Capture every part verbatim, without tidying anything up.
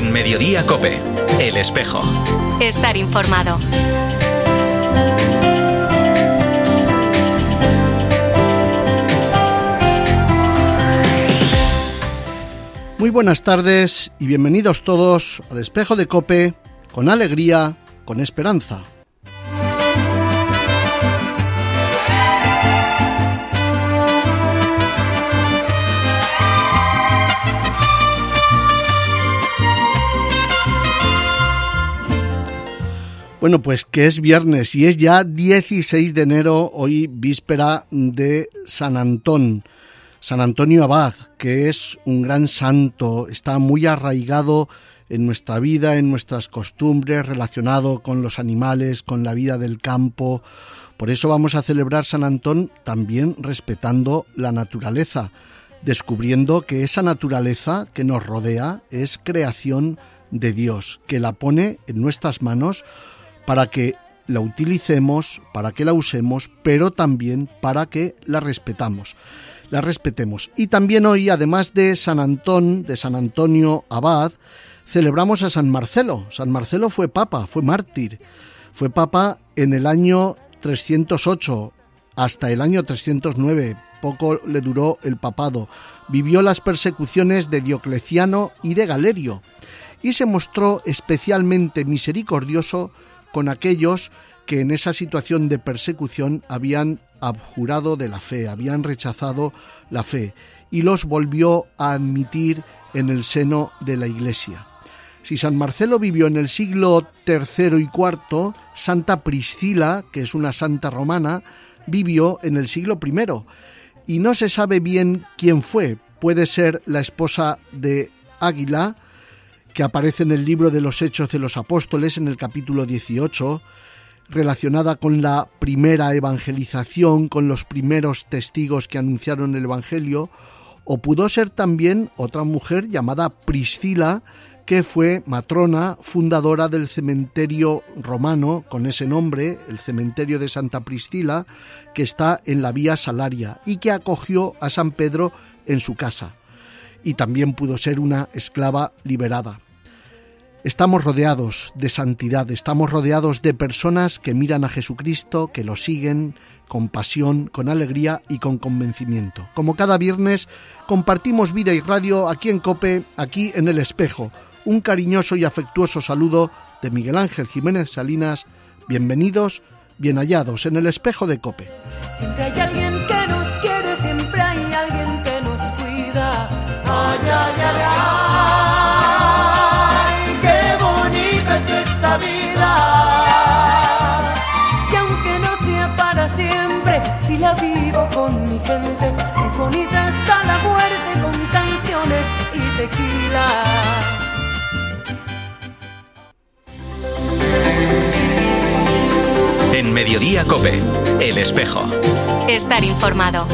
En Mediodía COPE, El Espejo. Estar informado. Muy buenas tardes y bienvenidos todos al Espejo de COPE, con alegría, con esperanza. Bueno, pues que es viernes y es ya dieciséis de enero, hoy víspera de San Antón, San Antonio Abad, que es un gran santo, está muy arraigado en nuestra vida, en nuestras costumbres, relacionado con los animales, con la vida del campo. Por eso vamos a celebrar San Antón también respetando la naturaleza, descubriendo que esa naturaleza que nos rodea es creación de Dios, que la pone en nuestras manos para que la utilicemos, para que la usemos, pero también para que la respetamos, la respetemos. Y también hoy, además de San Antón, de San Antonio Abad, celebramos a San Marcelo. San Marcelo fue papa, fue mártir, fue papa en el año trescientos ocho hasta el año trescientos nueve, poco le duró el papado. Vivió las persecuciones de Diocleciano y de Galerio y se mostró especialmente misericordioso con aquellos que en esa situación de persecución habían abjurado de la fe, habían rechazado la fe, y los volvió a admitir en el seno de la Iglesia. Si San Marcelo vivió en el siglo tercero y cuarto, Santa Priscila, que es una santa romana, vivió en el siglo primero, y no se sabe bien quién fue. Puede ser la esposa de Águila, que aparece en el libro de los Hechos de los Apóstoles, en el capítulo dieciocho, relacionada con la primera evangelización, con los primeros testigos que anunciaron el Evangelio, o pudo ser también otra mujer llamada Priscila, que fue matrona, fundadora del cementerio romano, con ese nombre, el cementerio de Santa Priscila, que está en la Vía Salaria, y que acogió a San Pedro en su casa. Y también pudo ser una esclava liberada. Estamos rodeados de santidad, estamos rodeados de personas que miran a Jesucristo, que lo siguen con pasión, con alegría y con convencimiento. Como cada viernes, compartimos vida y radio aquí en COPE, aquí en El Espejo. Un cariñoso y afectuoso saludo de Miguel Ángel Jiménez Salinas. Bienvenidos, bien hallados en El Espejo de COPE. Siempre hay alguien que nos quiere, siempre hay alguien que nos cuida. Ay, ay, ay, ay, qué bonita es esta vida. Que aunque no sea para siempre, si la vivo con mi gente, es bonita hasta la muerte con canciones y tequila. En Mediodía COPE, El Espejo. Estar informado.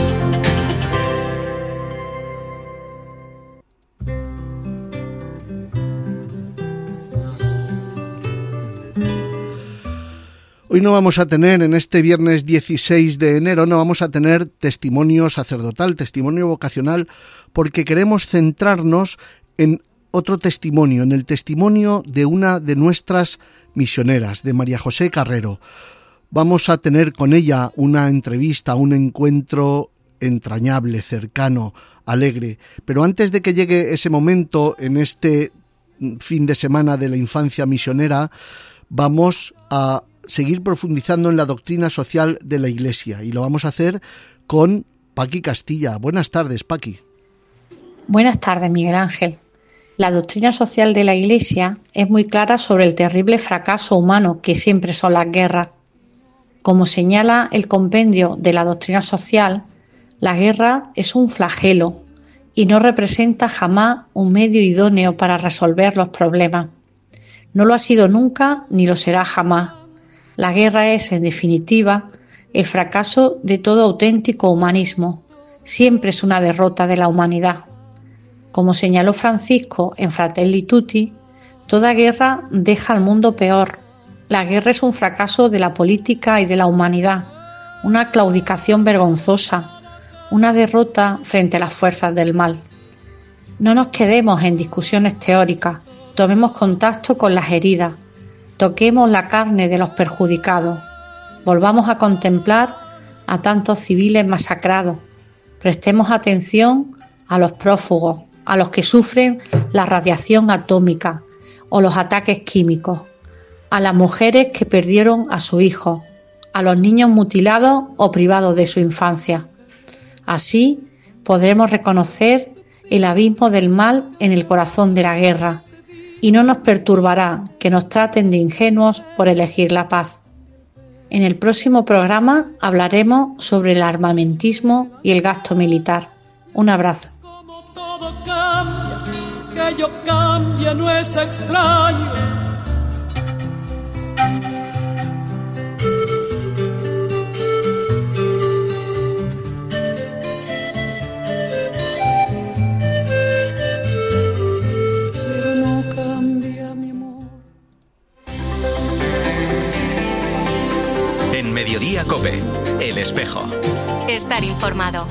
Hoy no vamos a tener, en este viernes dieciséis de enero, no vamos a tener testimonio sacerdotal, testimonio vocacional, porque queremos centrarnos en otro testimonio, en el testimonio de una de nuestras misioneras, de María José Carrero. Vamos a tener con ella una entrevista, un encuentro entrañable, cercano, alegre. Pero antes de que llegue ese momento, en este fin de semana de la infancia misionera, vamos a seguir profundizando en la doctrina social de la Iglesia, y lo vamos a hacer con Paqui Castilla. Buenas tardes, Paqui. Buenas tardes, Miguel Ángel. La doctrina social de la Iglesia es muy clara sobre el terrible fracaso humano que siempre son las guerras. Como señala el compendio de la doctrina social, la guerra es un flagelo y no representa jamás un medio idóneo para resolver los problemas. No lo ha sido nunca ni lo será jamás. La guerra es, en definitiva, el fracaso de todo auténtico humanismo. Siempre es una derrota de la humanidad. Como señaló Francisco en Fratelli Tutti, toda guerra deja al mundo peor. La guerra es un fracaso de la política y de la humanidad, una claudicación vergonzosa, una derrota frente a las fuerzas del mal. No nos quedemos en discusiones teóricas, Tomemos contacto con las heridas, toquemos la carne de los perjudicados, volvamos a contemplar a tantos civiles masacrados, prestemos atención a los prófugos, a los que sufren la radiación atómica o los ataques químicos, a las mujeres que perdieron a su hijo, a los niños mutilados o privados de su infancia. Así podremos reconocer el abismo del mal en el corazón de la guerra y no nos perturbará que nos traten de ingenuos por elegir la paz. En el próximo programa hablaremos sobre el armamentismo y el gasto militar. Un abrazo. Como todo cambia, que yo cambie no es extraño. Pero no cambia mi amor. En Mediodía COPE, El Espejo. Estar informado.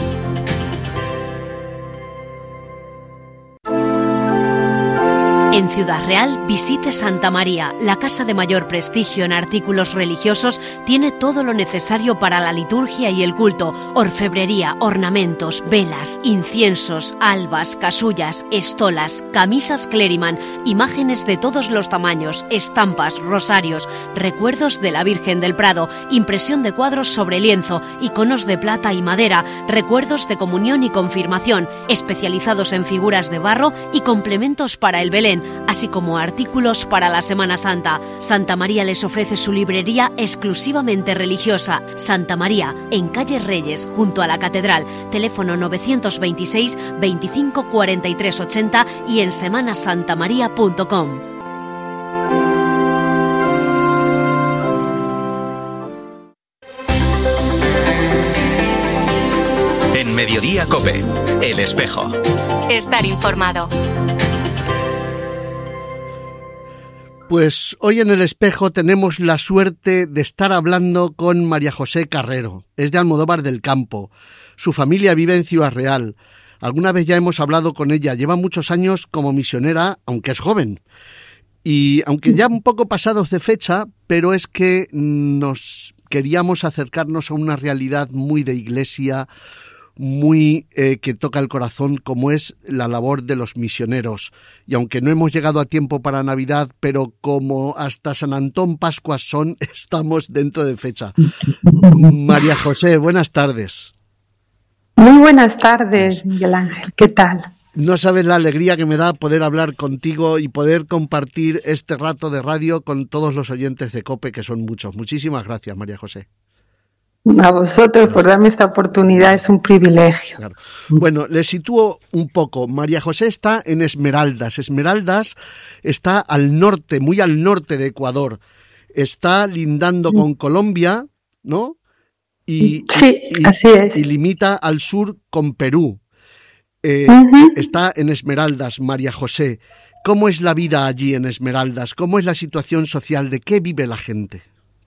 En Ciudad Real, visite Santa María. La casa de mayor prestigio en artículos religiosos tiene todo lo necesario para la liturgia y el culto. Orfebrería, ornamentos, velas, inciensos, albas, casullas, estolas, camisas Cleriman, imágenes de todos los tamaños, estampas, rosarios, recuerdos de la Virgen del Prado, impresión de cuadros sobre lienzo, iconos de plata y madera, recuerdos de comunión y confirmación, especializados en figuras de barro y complementos para el Belén, así como artículos para la Semana Santa. Santa María les ofrece su librería exclusivamente religiosa. Santa María, en calle Reyes, junto a la Catedral. Teléfono novecientos veintiséis, veinticinco, cuarenta y tres ochenta y en semana santa maría punto com. En Mediodía COPE, El Espejo. Estar informado. Pues hoy en El Espejo tenemos la suerte de estar hablando con María José Carrero. Es de Almodóvar del Campo. Su familia vive en Ciudad Real. Alguna vez ya hemos hablado con ella. Lleva muchos años como misionera, aunque es joven. Y aunque ya un poco pasados de fecha, pero es que nos queríamos acercarnos a una realidad muy de iglesia, muy eh, que toca el corazón, como es la labor de los misioneros. Y aunque no hemos llegado a tiempo para Navidad, pero como hasta San Antón Pascuas son, estamos dentro de fecha. María José, buenas tardes. Muy buenas tardes, Miguel Ángel. ¿Qué tal? No sabes la alegría que me da poder hablar contigo y poder compartir este rato de radio con todos los oyentes de COPE, que son muchos. Muchísimas gracias, María José. A vosotros por darme esta oportunidad, es un privilegio. Claro. Bueno, le sitúo un poco. María José está en Esmeraldas. Esmeraldas está al norte, muy al norte de Ecuador. Está lindando con Colombia, ¿no? Y, sí, y, así es. Y limita al sur con Perú. Eh, uh-huh. Está en Esmeraldas, María José. ¿Cómo es la vida allí en Esmeraldas? ¿Cómo es la situación social? ¿De qué vive la gente?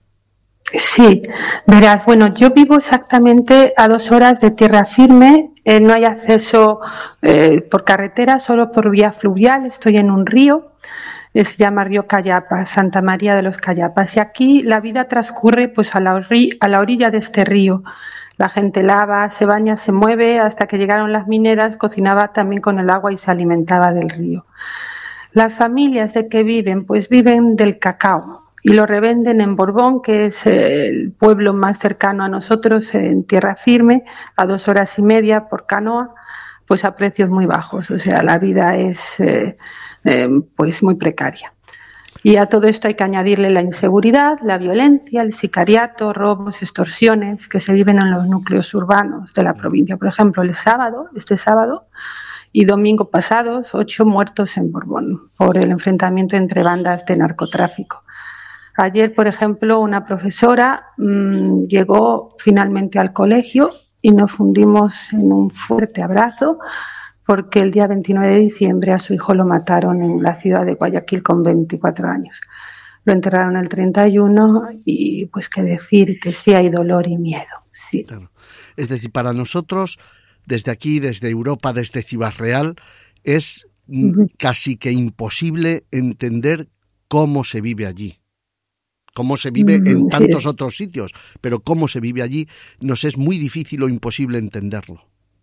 Sí, verás, bueno, yo vivo exactamente a dos horas de tierra firme, eh, no hay acceso eh, por carretera, solo por vía fluvial, estoy en un río, eh, se llama Río Cayapas, Santa María de los Cayapas, y aquí la vida transcurre pues a la, orri- a la orilla de este río. La gente lava, se baña, se mueve, hasta que llegaron las mineras, cocinaba también con el agua y se alimentaba del río. Las familias de que viven, pues viven del cacao. Y lo revenden en Borbón, que es el pueblo más cercano a nosotros, en tierra firme, a dos horas y media por canoa, pues a precios muy bajos. O sea, la vida es eh, eh, pues muy precaria. Y a todo esto hay que añadirle la inseguridad, la violencia, el sicariato, robos, extorsiones que se viven en los núcleos urbanos de la provincia. Por ejemplo, el sábado, este sábado y domingo pasados, ocho muertos en Borbón por el enfrentamiento entre bandas de narcotráfico. Ayer, por ejemplo, una profesora mmm, llegó finalmente al colegio y nos fundimos en un fuerte abrazo porque el día veintinueve de diciembre a su hijo lo mataron en la ciudad de Guayaquil con veinticuatro años. Lo enterraron el treinta y uno y pues qué decir, que sí hay dolor y miedo. Sí. Claro. Es decir, para nosotros, desde aquí, desde Europa, desde Ciudad Real, es uh-huh. casi que imposible entender cómo se vive allí. Cómo se vive uh-huh. en tantos sí. otros sitios, pero cómo se vive allí nos es muy difícil o imposible entenderlo.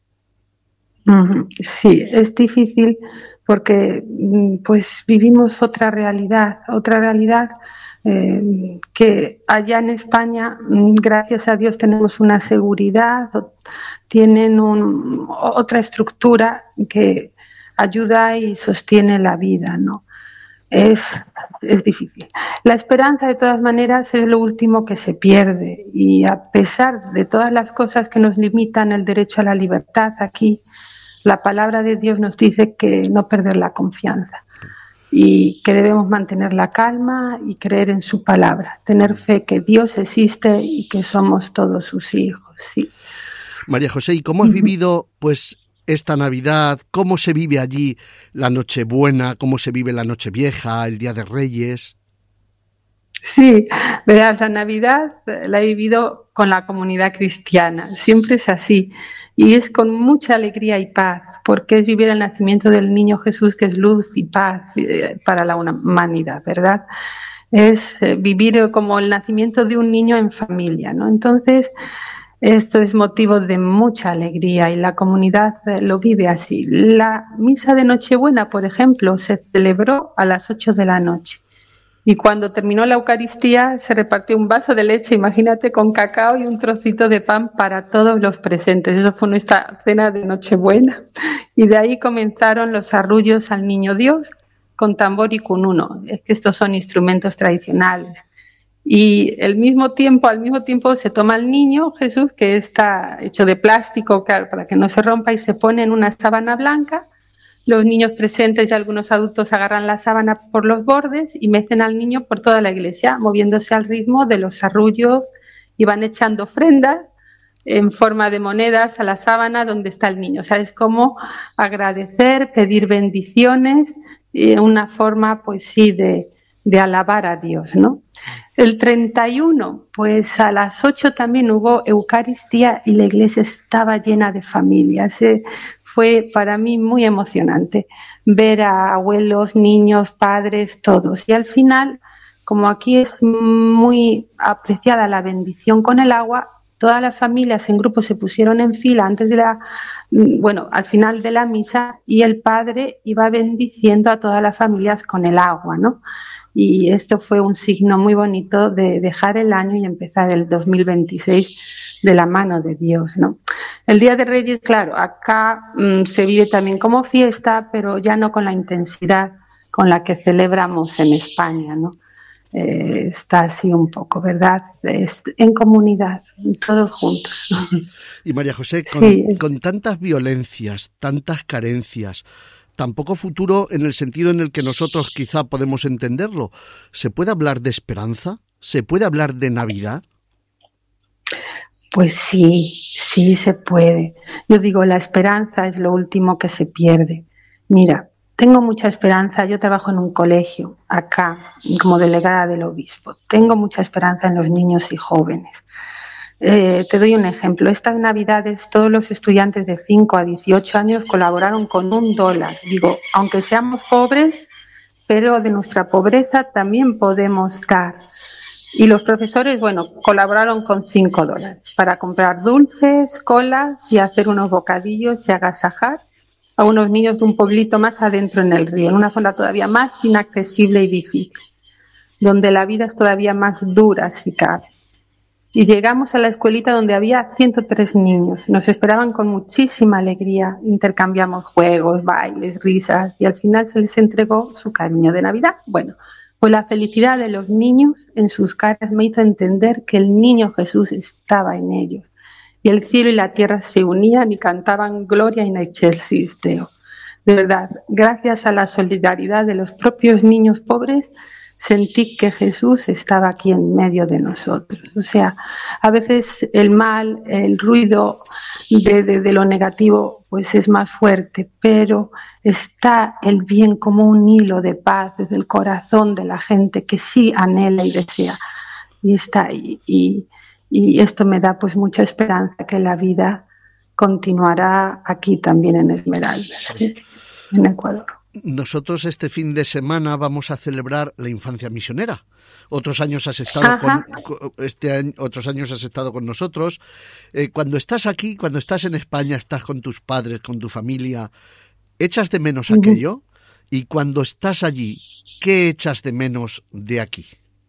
Uh-huh. Sí, es difícil porque pues vivimos otra realidad, otra realidad eh, que allá en España, gracias a Dios, tenemos una seguridad, tienen un, otra estructura que ayuda y sostiene la vida, ¿no? Es, es difícil. La esperanza, de todas maneras, es lo último que se pierde, y a pesar de todas las cosas que nos limitan el derecho a la libertad, aquí la palabra de Dios nos dice que no perder la confianza y que debemos mantener la calma y creer en su palabra, tener fe que Dios existe y que somos todos sus hijos. Sí. María José, ¿y cómo has vivido pues esta Navidad? ¿Cómo se vive allí la Nochebuena? ¿Cómo se vive la Nochevieja, el Día de Reyes? Sí, verás, la Navidad la he vivido con la comunidad cristiana, siempre es así, y es con mucha alegría y paz, porque es vivir el nacimiento del niño Jesús, que es luz y paz para la humanidad, ¿verdad? Es vivir como el nacimiento de un niño en familia, ¿no? Entonces, esto es motivo de mucha alegría y la comunidad lo vive así. La misa de Nochebuena, por ejemplo, se celebró a las ocho de la noche. Y cuando terminó la Eucaristía se repartió un vaso de leche, imagínate, con cacao y un trocito de pan para todos los presentes. Eso fue nuestra cena de Nochebuena. Y de ahí comenzaron los arrullos al Niño Dios con tambor y cununo. Es que estos son instrumentos tradicionales. Y el mismo tiempo, al mismo tiempo se toma el niño Jesús, que está hecho de plástico, claro, para que no se rompa, y se pone en una sábana blanca. Los niños presentes y algunos adultos agarran la sábana por los bordes y mecen al niño por toda la iglesia, moviéndose al ritmo de los arrullos, y van echando ofrendas en forma de monedas a la sábana donde está el niño. O sea, es como agradecer, pedir bendiciones, y una forma, pues sí, de, de alabar a Dios, ¿no? El treinta y uno, pues a las ocho también hubo Eucaristía y la iglesia estaba llena de familias. Eh, Fue para mí muy emocionante ver a abuelos, niños, padres, todos. Y al final, como aquí es muy apreciada la bendición con el agua, todas las familias en grupo se pusieron en fila antes de la, bueno, al final de la misa, y el padre iba bendiciendo a todas las familias con el agua, ¿no? Y esto fue un signo muy bonito de dejar el año y empezar el dos mil veintiséis de la mano de Dios, ¿no? El Día de Reyes, claro, acá mmm, se vive también como fiesta, pero ya no con la intensidad con la que celebramos en España, ¿no? Eh, está así un poco, ¿verdad? Es en comunidad, todos juntos. Y María José, con, sí. con tantas violencias, tantas carencias, tan poco futuro en el sentido en el que nosotros quizá podemos entenderlo, ¿se puede hablar de esperanza? ¿Se puede hablar de Navidad? Pues sí, sí se puede. Yo digo, la esperanza es lo último que se pierde. Mira, tengo mucha esperanza. Yo trabajo en un colegio acá como delegada del obispo. Tengo mucha esperanza en los niños y jóvenes. Eh, te doy un ejemplo. Estas Navidades todos los estudiantes de cinco a dieciocho años colaboraron con un dólar. Digo, aunque seamos pobres, pero de nuestra pobreza también podemos dar. Y los profesores, bueno, colaboraron con cinco dólares para comprar dulces, colas y hacer unos bocadillos y agasajar a unos niños de un pueblito más adentro en el río, en una zona todavía más inaccesible y difícil, donde la vida es todavía más dura si cabe. Y llegamos a la escuelita donde había ciento tres niños. Nos esperaban con muchísima alegría. Intercambiamos juegos, bailes, risas, y al final se les entregó su cariño de Navidad. Bueno, pues la felicidad de los niños en sus caras me hizo entender que el niño Jesús estaba en ellos. Y el cielo y la tierra se unían y cantaban Gloria in excelsis Deo. De verdad, gracias a la solidaridad de los propios niños pobres, sentí que Jesús estaba aquí en medio de nosotros. O sea, a veces el mal, el ruido de, de, de lo negativo, pues es más fuerte, pero está el bien como un hilo de paz desde el corazón de la gente que sí anhela y desea. Y está ahí. Y, y esto me da pues mucha esperanza que la vida continuará aquí también en Esmeraldas, ¿sí? En Ecuador. nosotros este fin de semana vamos a celebrar la infancia misionera. Otros años has estado con, con este año, otros años has estado con nosotros. Eh, cuando estás aquí, cuando estás en España, estás con tus padres, con tu familia, ¿echas de menos uh-huh. aquello? Y cuando estás allí, ¿qué echas de menos de aquí?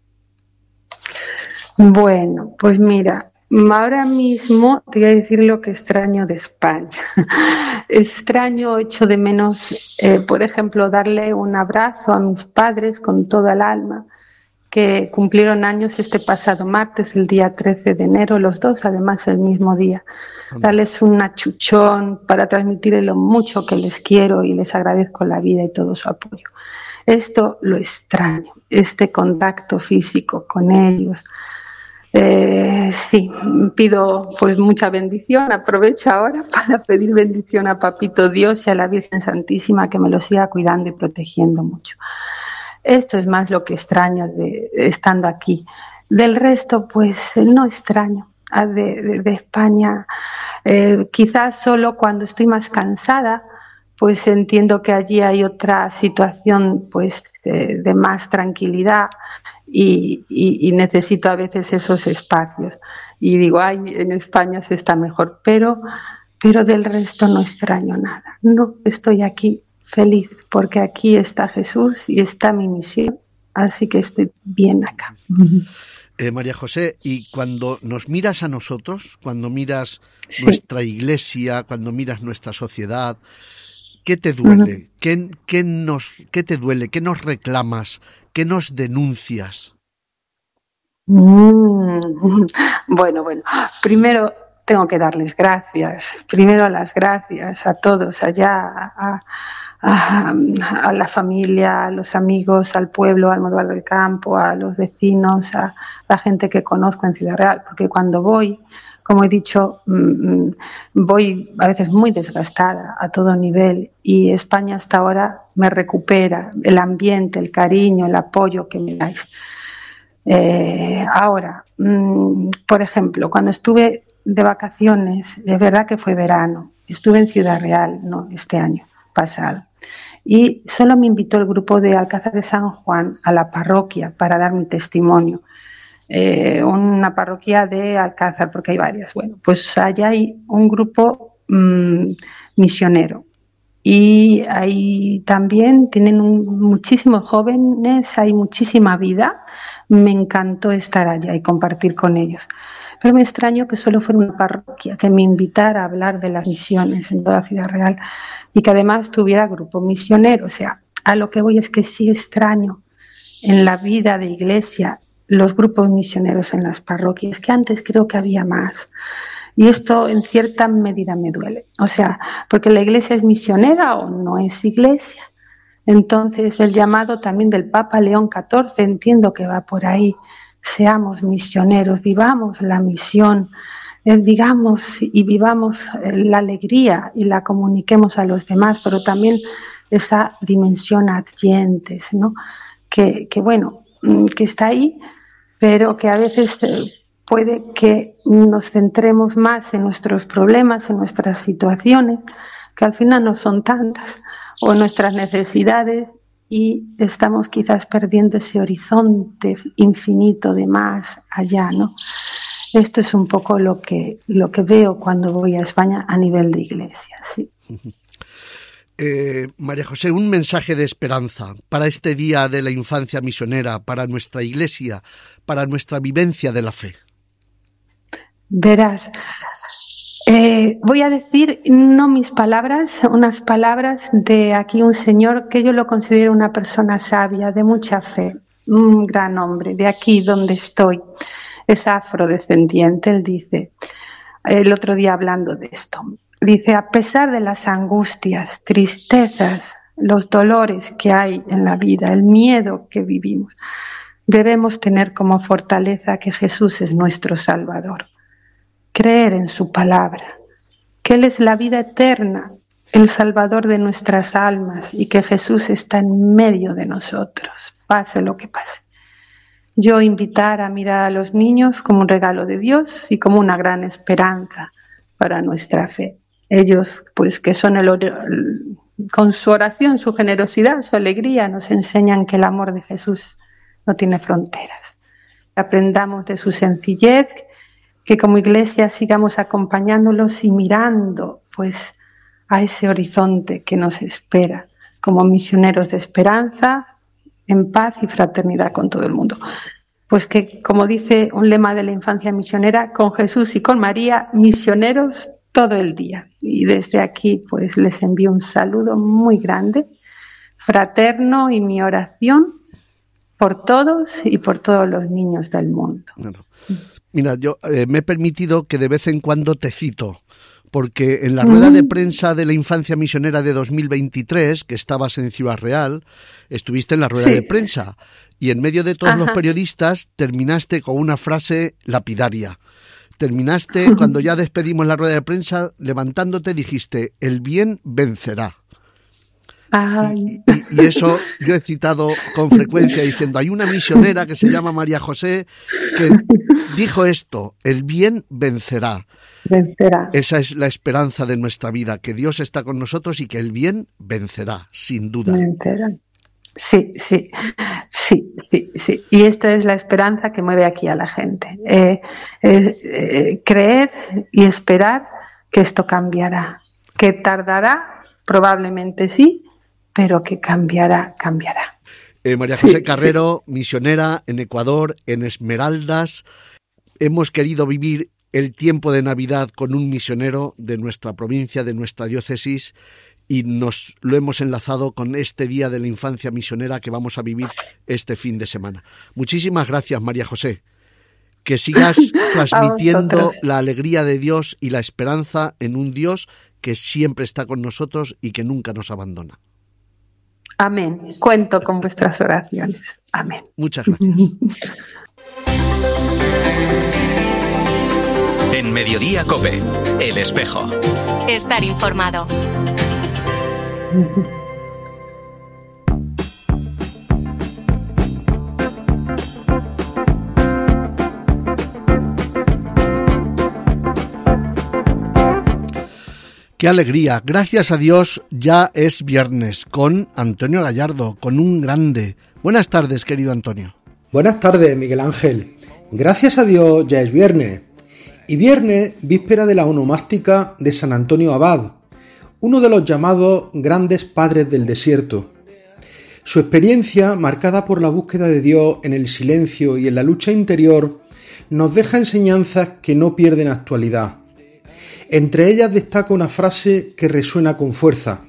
Bueno, pues mira, ahora mismo te voy a decir lo que extraño de España. Extraño, echo de menos, eh, por ejemplo, darle un abrazo a mis padres con toda el alma, que cumplieron años este pasado martes, el día trece de enero, los dos además el mismo día. Darles un achuchón para transmitirles lo mucho que les quiero y les agradezco la vida y todo su apoyo. Esto lo extraño, este contacto físico con ellos. Eh, sí, pido pues mucha bendición, aprovecho ahora para pedir bendición a Papito Dios y a la Virgen Santísima, que me lo siga cuidando y protegiendo mucho. Esto es más lo que extraño de, de estando aquí. Del resto, pues no extraño de, de, de España. Eh, quizás solo cuando estoy más cansada, pues entiendo que allí hay otra situación pues de, de más tranquilidad y, y, y necesito a veces esos espacios. Y digo, ay, en España se está mejor, pero, pero del resto no extraño nada. No, estoy aquí feliz porque aquí está Jesús y está mi misión, así que estoy bien acá. Eh, María José, y cuando nos miras a nosotros, cuando miras sí. nuestra iglesia, cuando miras nuestra sociedad, ¿qué te duele? Uh-huh. ¿Qué, qué, nos, ¿Qué te duele? ¿Qué nos reclamas? ¿Qué nos denuncias? Mm, bueno, bueno, primero tengo que darles gracias. Primero las gracias a todos allá, a, a, a la familia, a los amigos, al pueblo, al Almodóvar del Campo, a los vecinos, a la gente que conozco en Ciudad Real, porque cuando voy, como he dicho, voy a veces muy desgastada a todo nivel y España hasta ahora me recupera el ambiente, el cariño, el apoyo que me dais. Eh, ahora, por ejemplo, cuando estuve de vacaciones, es verdad que fue verano, estuve en Ciudad Real, no este año pasado, y solo me invitó el grupo de Alcázar de San Juan a la parroquia para dar mi testimonio. Eh, una parroquia de Alcázar, porque hay varias. Bueno, pues allá hay un grupo mmm, misionero y ahí también tienen un, muchísimos jóvenes, hay muchísima vida. Me encantó estar allá y compartir con ellos. Pero me extraño que solo fuera una parroquia que me invitara a hablar de las misiones en toda Ciudad Real y que además tuviera grupo misionero. O sea, a lo que voy es que sí extraño en la vida de iglesia los grupos misioneros en las parroquias, que antes creo que había más. Y esto en cierta medida me duele. O sea, porque la iglesia es misionera o no es iglesia. Entonces el llamado también del Papa León catorce, entiendo que va por ahí. Seamos misioneros, vivamos la misión, eh, digamos y vivamos la alegría y la comuniquemos a los demás, pero también esa dimensión adyentes, ¿no? Que, que bueno, que está ahí, pero que a veces puede que nos centremos más en nuestros problemas, en nuestras situaciones, que al final no son tantas, o en nuestras necesidades, y estamos quizás perdiendo ese horizonte infinito de más allá, ¿no? Esto es un poco lo que, lo que veo cuando voy a España a nivel de iglesia, sí. Eh, María José, un mensaje de esperanza para este día de la infancia misionera, para nuestra iglesia, para nuestra vivencia de la fe. Verás, eh, voy a decir no mis palabras, unas palabras de aquí un señor que yo lo considero una persona sabia, de mucha fe, un gran hombre, de aquí donde estoy, es afrodescendiente. Él dice, el otro día hablando de esto, dice, a pesar de las angustias, tristezas, los dolores que hay en la vida, el miedo que vivimos, debemos tener como fortaleza que Jesús es nuestro Salvador. Creer en su palabra, que Él es la vida eterna, el Salvador de nuestras almas y que Jesús está en medio de nosotros, pase lo que pase. Yo invitar a mirar a los niños como un regalo de Dios y como una gran esperanza para nuestra fe. Ellos, pues que son el, con su oración, su generosidad, su alegría, nos enseñan que el amor de Jesús no tiene fronteras. Aprendamos de su sencillez, que como Iglesia sigamos acompañándolos y mirando pues a ese horizonte que nos espera como misioneros de esperanza, en paz y fraternidad con todo el mundo. Pues que, como dice un lema de la infancia misionera, con Jesús y con María, misioneros todo el día. Y desde aquí pues les envío un saludo muy grande, fraterno, y mi oración por todos y por todos los niños del mundo. Bueno, mira, yo eh, me he permitido que de vez en cuando te cito, porque en la rueda de prensa de la infancia misionera de dos mil veintitrés, que estabas en Ciudad Real, estuviste en la rueda sí. de prensa, y en medio de todos Ajá. los periodistas terminaste con una frase lapidaria. Terminaste, cuando ya despedimos la rueda de prensa, levantándote dijiste, el bien vencerá. Y, y, y eso yo he citado con frecuencia diciendo, hay una misionera que se llama María José que dijo esto, el bien vencerá. Vencerá. Esa es la esperanza de nuestra vida, que Dios está con nosotros y que el bien vencerá, sin duda. Vencerá. Sí, sí, sí, sí, sí. Y esta es la esperanza que mueve aquí a la gente. Eh, eh, eh, creer y esperar que esto cambiará. Que tardará, probablemente sí, pero que cambiará, cambiará. Eh, María José sí, Carrero, sí. misionera en Ecuador, en Esmeraldas. Hemos querido vivir el tiempo de Navidad con un misionero de nuestra provincia, de nuestra diócesis, y nos lo hemos enlazado con este Día de la Infancia Misionera que vamos a vivir este fin de semana. Muchísimas gracias, María José. Que sigas transmitiendo la alegría de Dios y la esperanza en un Dios que siempre está con nosotros y que nunca nos abandona. Amén. Cuento con vuestras oraciones. Amén. Muchas gracias. En Mediodía COPE, El Espejo. Estar informado. ¡Qué alegría! Gracias a Dios ya es viernes con Antonio Gallardo, con un grande. Buenas tardes, querido Antonio. Buenas tardes, Miguel Ángel. Gracias a Dios ya es viernes. Y viernes, víspera de la onomástica de San Antonio Abad, uno de los llamados grandes padres del desierto. Su experiencia, marcada por la búsqueda de Dios en el silencio y en la lucha interior, nos deja enseñanzas que no pierden actualidad. Entre ellas destaca una frase que resuena con fuerza.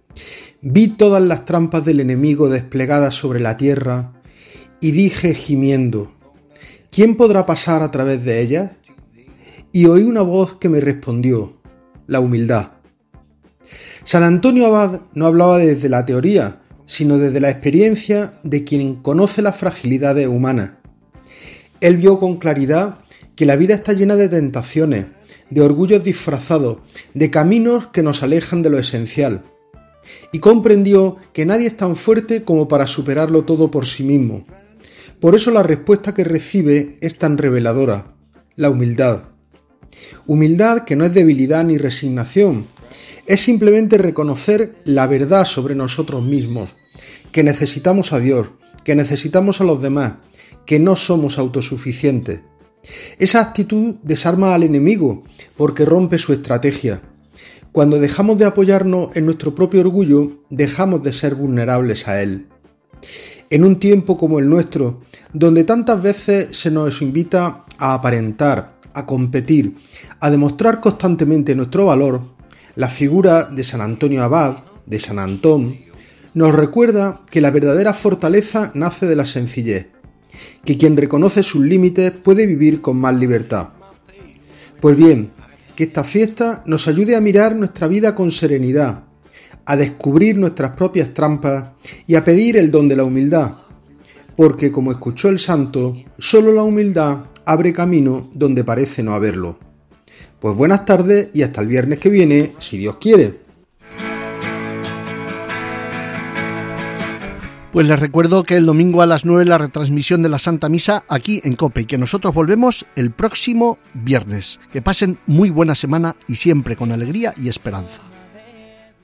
Vi todas las trampas del enemigo desplegadas sobre la tierra y dije gimiendo, ¿quién podrá pasar a través de ellas? Y oí una voz que me respondió, la humildad. San Antonio Abad no hablaba desde la teoría, sino desde la experiencia de quien conoce las fragilidades humanas. Él vio con claridad que la vida está llena de tentaciones, de orgullos disfrazados, de caminos que nos alejan de lo esencial. Y comprendió que nadie es tan fuerte como para superarlo todo por sí mismo. Por eso la respuesta que recibe es tan reveladora, la humildad. Humildad que no es debilidad ni resignación, es simplemente reconocer la verdad sobre nosotros mismos, que necesitamos a Dios, que necesitamos a los demás, que no somos autosuficientes. Esa actitud desarma al enemigo porque rompe su estrategia. Cuando dejamos de apoyarnos en nuestro propio orgullo, dejamos de ser vulnerables a él. En un tiempo como el nuestro, donde tantas veces se nos invita a aparentar, a competir, a demostrar constantemente nuestro valor, la figura de San Antonio Abad, de San Antón, nos recuerda que la verdadera fortaleza nace de la sencillez, que quien reconoce sus límites puede vivir con más libertad. Pues bien, que esta fiesta nos ayude a mirar nuestra vida con serenidad, a descubrir nuestras propias trampas y a pedir el don de la humildad, porque como escuchó el santo, solo la humildad abre camino donde parece no haberlo. Pues buenas tardes y hasta el viernes que viene, si Dios quiere. Pues les recuerdo que el domingo a las nueve la retransmisión de la Santa Misa aquí en COPE y que nosotros volvemos el próximo viernes. Que pasen muy buena semana y siempre con alegría y esperanza.